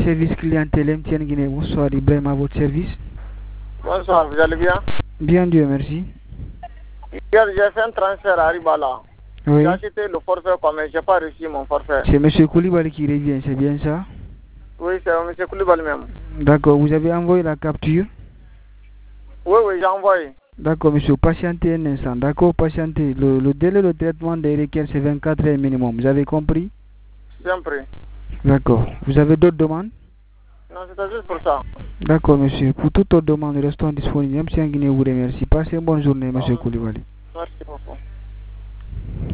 service clientèle MTN Guinée. Bonsoir Ibrahim, à votre service. Bonsoir, vous allez bien? Bien, Dieu merci. Hier, j'ai fait un transfert à Ribala. Oui. J'ai acheté le forfait, mais je n'ai pas reçu mon forfait. C'est M. Koulibaly qui revient, c'est bien ça? Oui, c'est M. Koulibaly même. D'accord, vous avez envoyé la capture? Oui, j'ai envoyé. D'accord, monsieur, patientez un instant. D'accord, patientez. Le délai de traitement des requêtes, c'est 24 heures minimum. Vous avez compris? Bien pris. D'accord. Vous avez d'autres demandes? Non, c'était juste pour ça. D'accord, monsieur. Pour toute autre demande, nous restons disponibles. Même si un Guinée vous remercie. Passez une bonne journée, monsieur Koulibaly. Merci beaucoup.